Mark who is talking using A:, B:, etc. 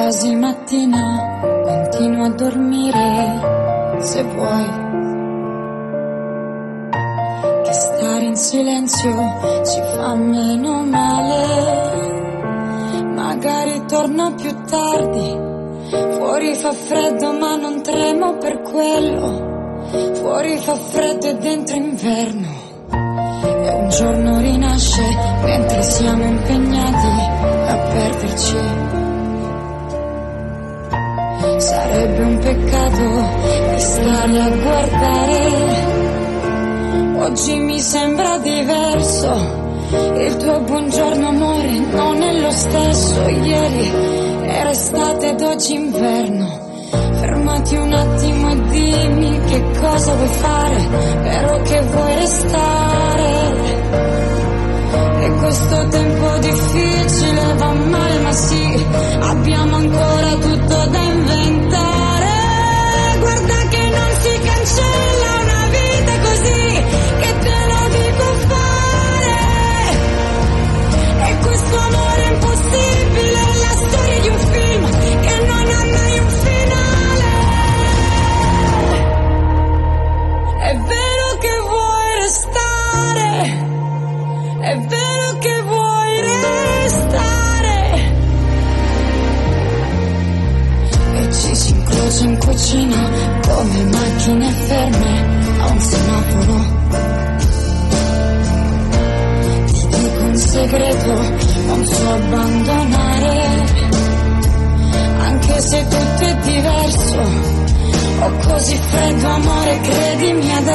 A: quasi mattina, continua a dormire se vuoi. Che stare in silenzio ci fa meno male, magari torno più tardi. Fuori fa freddo ma non tremo per quello, fuori fa freddo e dentro inverno. E un giorno rinasce mentre siamo impegnati a perderci. Sarebbe un peccato stare a guardare. Oggi mi sembra diverso, il tuo buongiorno amore non è lo stesso. Ieri era estate ed oggi inverno. Fermati un attimo e dimmi che cosa vuoi fare, però che vuoi restare. E questo tempo difficile va male, ma sì, abbiamo ancora tutto da inventare. Guarda che non si cancella una vita così, che te lo dico fare. E questo amore è impossibile, è la storia di un film che non ha mai un finale. È vero che vuoi restare, è vero che vuoi restare. E ci si incrocia in cucina come macchine ferme a un semaforo. Ti dico un segreto, non so abbandonare, anche se tutto è diverso. Ho così freddo amore, credimi